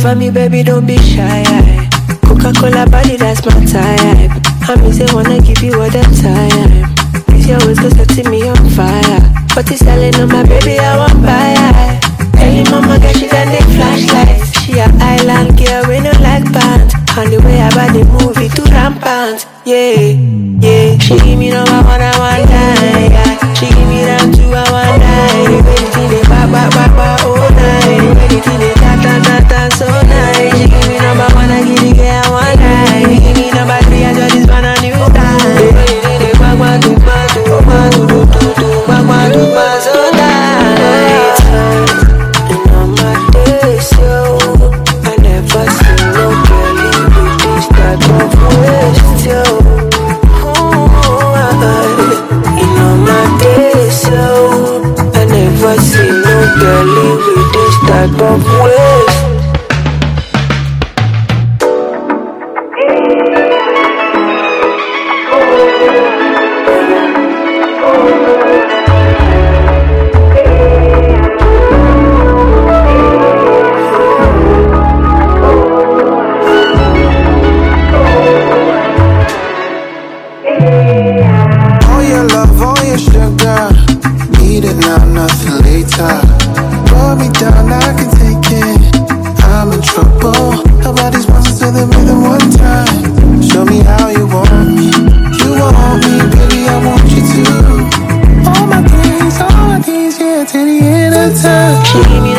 for me, baby, don't be shy. Coca-Cola body, that's my type. I mean, say wanna give you all the time. Cause you always go setting me on fire. But it's selling on my baby, I want buy. Early mama girl, she got the flashlights. She a island girl, we no like pants. On the way about the movie to rampant. Yeah, yeah. She give me number one, I want die. Yeah. She give me down two, I want die. Baby, till they ba ba ba ba all night. Baby, till they ta ta ta ta so nice. She give me number one, I give the girl I want die. Give me number three, I just this one a new time. Baby, till they ba ba do ba do ba do do do do ba ba do ba so nice. And on my days, yo, I never seen no girlie with this type of waist, yo. And on my days, yo, I never seen no girlie with this type of waist. She give me